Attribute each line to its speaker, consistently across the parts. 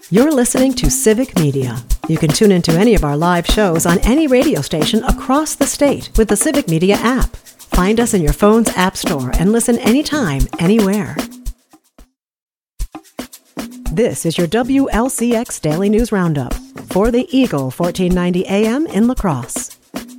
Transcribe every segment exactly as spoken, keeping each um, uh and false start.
Speaker 1: You're listening to Civic Media. You can tune into any of our live shows on any radio station across the state with the Civic Media app. Find us in your phone's app store and listen anytime, anywhere. This is your W L C X Daily News Roundup for the Eagle fourteen ninety A M in La Crosse.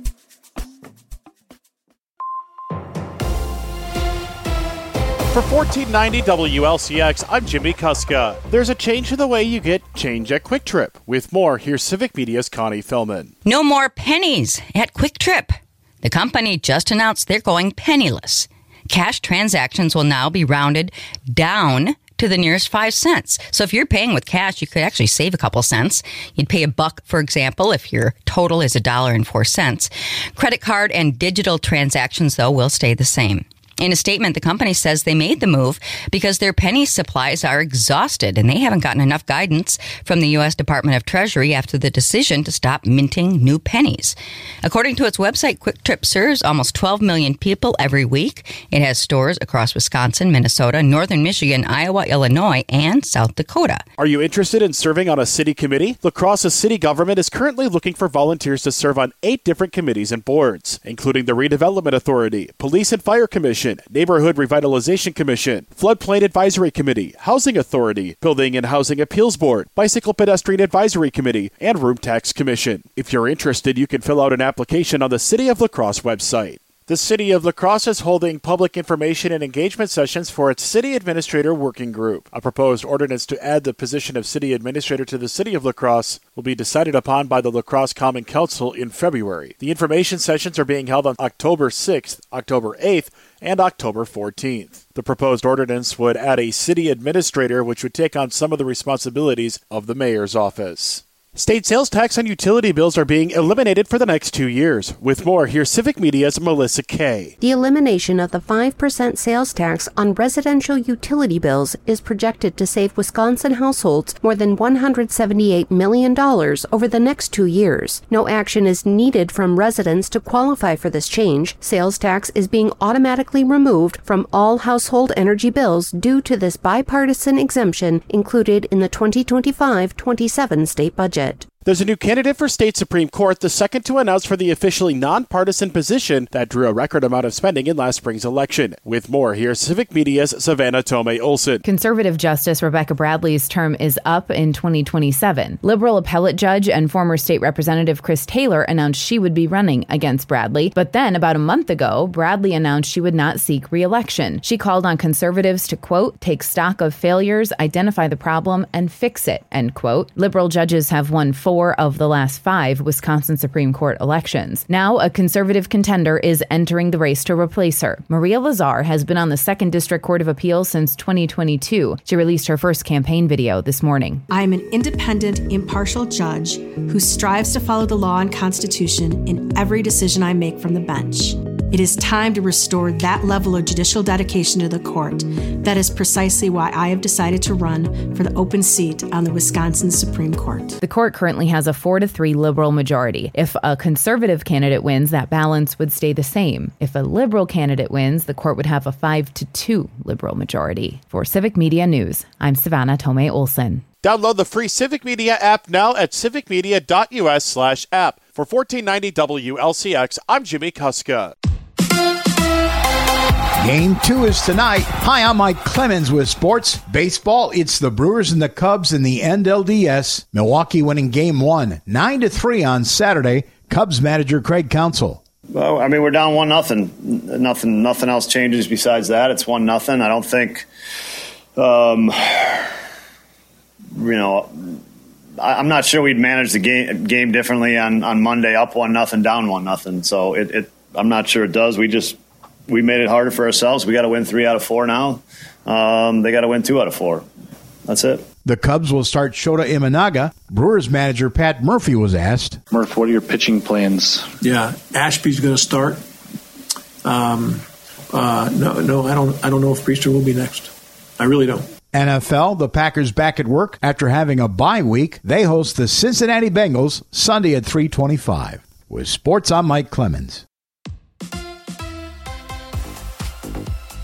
Speaker 2: For fourteen ninety W L C X, I'm Jimmy Kuska. There's a change to the way you get change at Quick Trip. With more, here's Civic Media's Connie Philman.
Speaker 3: No more pennies at Quick Trip. The company just announced they're going penniless. Cash transactions will now be rounded down to the nearest five cents. So if you're paying with cash, you could actually save a couple cents. You'd pay a buck, for example, if your total is a dollar and four cents. Credit card and digital transactions, though, will stay the same. In a statement, the company says they made the move because their penny supplies are exhausted and they haven't gotten enough guidance from the U S Department of Treasury after the decision to stop minting new pennies. According to its website, Quick Trip serves almost twelve million people every week. It has stores across Wisconsin, Minnesota, northern Michigan, Iowa, Illinois, and South Dakota.
Speaker 2: Are you interested in serving on a city committee? La Crosse's city government is currently looking for volunteers to serve on eight different committees and boards, including the Redevelopment Authority, Police and Fire Commission, Neighborhood Revitalization Commission, Floodplain Advisory Committee, Housing Authority, Building and Housing Appeals Board, Bicycle Pedestrian Advisory Committee, and Room Tax Commission. If you're interested, you can fill out an application on the City of La Crosse website. The City of La Crosse is holding public information and engagement sessions for its City Administrator Working Group. A proposed ordinance to add the position of City Administrator to the City of La Crosse will be decided upon by the La Crosse Common Council in February. The information sessions are being held on October sixth, October eighth, and October fourteenth. The proposed ordinance would add a City Administrator, which would take on some of the responsibilities of the Mayor's office. State sales tax on utility bills are being eliminated for the next two years. With more, here's Civic Media's Melissa Kay.
Speaker 4: The elimination of the five percent sales tax on residential utility bills is projected to save Wisconsin households more than one hundred seventy-eight million dollars over the next two years. No action is needed from residents to qualify for this change. Sales tax is being automatically removed from all household energy bills due to this bipartisan exemption included in the twenty twenty-five twenty-seven state budget.
Speaker 2: There's a new candidate for state Supreme Court, the second to announce for the officially nonpartisan position that drew a record amount of spending in last spring's election. With more, here's Civic Media's Savannah Tomei-Olson.
Speaker 5: Conservative Justice Rebecca Bradley's term is up in twenty twenty-seven. Liberal appellate judge and former state representative Chris Taylor announced she would be running against Bradley. But then, about a month ago, Bradley announced she would not seek re-election. She called on conservatives to, quote, take stock of failures, identify the problem, and fix it, end quote. Liberal judges have won four Four of the last five Wisconsin Supreme Court elections. Now, a conservative contender is entering the race to replace her. Maria Lazar has been on the Second District Court of Appeals since twenty twenty-two. She released her first campaign video this morning.
Speaker 6: I am an independent, impartial judge who strives to follow the law and Constitution in every decision I make from the bench. It is time to restore that level of judicial dedication to the court. That is precisely why I have decided to run for the open seat on the Wisconsin Supreme Court.
Speaker 5: The court currently has a four to three liberal majority. If a conservative candidate wins, that balance would stay the same. If a liberal candidate wins, the court would have a five to two liberal majority. For Civic Media News, I'm Savannah Tomei-Olson.
Speaker 2: Download the free Civic Media app now at civicmedia.us slash app. For fourteen ninety W L C X, I'm Jimmy Kuska.
Speaker 7: Game two is tonight. Hi, I'm Mike Clemens with sports. Baseball, it's the Brewers and the Cubs in the N L D S. Milwaukee winning game one, nine to three on Saturday. Cubs manager Craig Counsell.
Speaker 8: Well, I mean, we're down one nothing. Nothing nothing else changes besides that. It's one nothing. I don't think um, you know, I, I'm not sure we'd manage the game game differently on, on Monday, up one nothing, down one nothing. So it, it I'm not sure it does. We just We made it harder for ourselves. We got to win three out of four now. Um, they got to win two out of four. That's it.
Speaker 7: The Cubs will start Shota Imanaga. Brewers manager Pat Murphy was asked.
Speaker 9: Murph, what are your pitching plans?
Speaker 10: Yeah, Ashby's going to start. Um, uh, no, no, I don't. I don't know if Priester will be next. I really don't.
Speaker 7: N F L, the Packers back at work after having a bye week. They host the Cincinnati Bengals Sunday at three twenty-five. With sports, I'm Mike Clemens.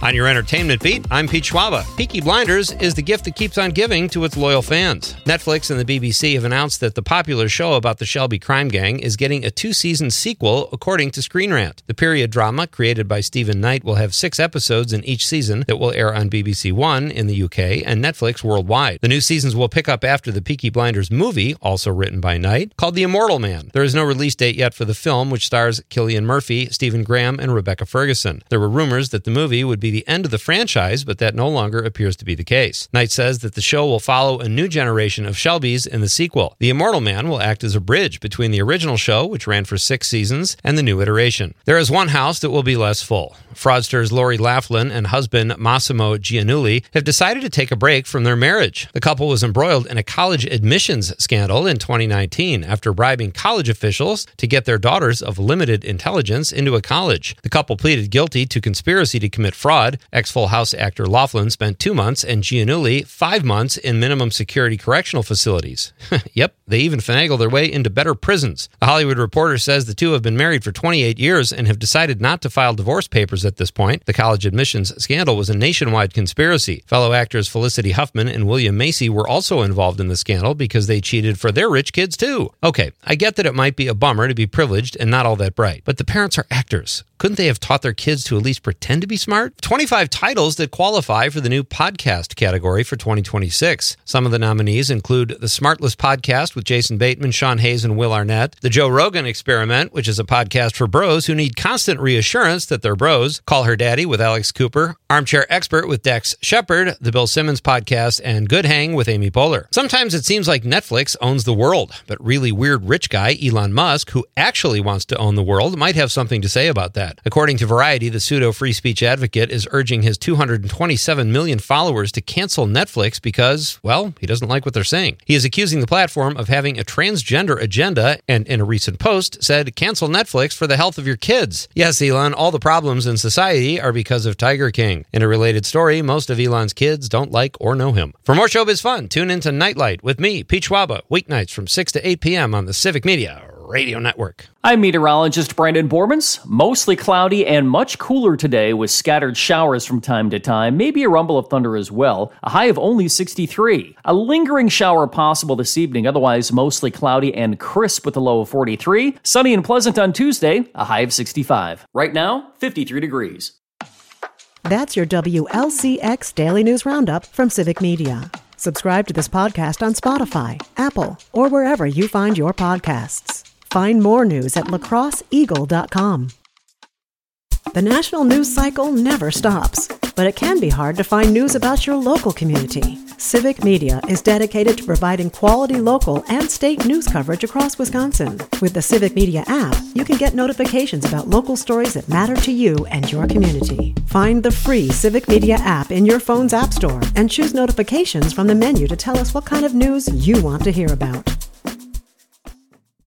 Speaker 11: On your entertainment beat, I'm Pete Schwaba. Peaky Blinders is the gift that keeps on giving to its loyal fans. Netflix and the B B C have announced that the popular show about the Shelby crime gang is getting a two-season sequel, according to Screen Rant. The period drama, created by Stephen Knight, will have six episodes in each season that will air on B B C One in the U K and Netflix worldwide. The new seasons will pick up after the Peaky Blinders movie, also written by Knight, called The Immortal Man. There is no release date yet for the film, which stars Cillian Murphy, Stephen Graham, and Rebecca Ferguson. There were rumors that the movie would be the end of the franchise, but that no longer appears to be the case. Knight says that the show will follow a new generation of Shelbys in the sequel. The Immortal Man will act as a bridge between the original show, which ran for six seasons, and the new iteration. There is one house that will be less full. Fraudsters Lori Laughlin and husband Massimo Giannulli have decided to take a break from their marriage. The couple was embroiled in a college admissions scandal in twenty nineteen after bribing college officials to get their daughters of limited intelligence into a college. The couple pleaded guilty to conspiracy to commit fraud. Ex-Full House actor Laughlin spent two months and Giannulli five months in minimum security correctional facilities. Yep, they even finagled their way into better prisons. The Hollywood Reporter says the two have been married for twenty-eight years and have decided not to file divorce papers at this point. The college admissions scandal was a nationwide conspiracy. Fellow actors Felicity Huffman and William Macy were also involved in the scandal because they cheated for their rich kids too. Okay, I get that it might be a bummer to be privileged and not all that bright, but the parents are actors. Couldn't they have taught their kids to at least pretend to be smart? twenty-five titles that qualify for the new podcast category for twenty twenty-six. Some of the nominees include The Smartless Podcast with Jason Bateman, Sean Hayes, and Will Arnett, The Joe Rogan Experiment, which is a podcast for bros who need constant reassurance that they're bros, Call Her Daddy with Alex Cooper, Armchair Expert with Dex Shepard, The Bill Simmons Podcast, and Good Hang with Amy Poehler. Sometimes it seems like Netflix owns the world, but really weird rich guy Elon Musk, who actually wants to own the world, might have something to say about that. According to Variety, the pseudo-free speech advocate is urging his two hundred twenty-seven million followers to cancel Netflix because, well, he doesn't like what they're saying. He is accusing the platform of having a transgender agenda and, in a recent post, said, "Cancel Netflix for the health of your kids." Yes, Elon, all the problems in society are because of Tiger King. In a related story, most of Elon's kids don't like or know him. For more showbiz fun, tune into Nightlight with me, Pete Schwaba, weeknights from six to eight p.m. on the Civic Media Radio Network.
Speaker 12: I'm meteorologist Brandon Bormans. Mostly cloudy and much cooler today with scattered showers from time to time, maybe a rumble of thunder as well. A high of only sixty-three. A lingering shower possible this evening, otherwise mostly cloudy and crisp with a low of forty-three. Sunny and pleasant on Tuesday, a high of sixty-five. Right now, fifty-three degrees.
Speaker 1: That's your W L C X Daily News Roundup from Civic Media. Subscribe to this podcast on Spotify, Apple, or wherever you find your podcasts. Find more news at lacrosse eagle dot com. The national news cycle never stops, but it can be hard to find news about your local community. Civic Media is dedicated to providing quality local and state news coverage across Wisconsin. With the Civic Media app, you can get notifications about local stories that matter to you and your community. Find the free Civic Media app in your phone's app store and choose notifications from the menu to tell us what kind of news you want to hear about.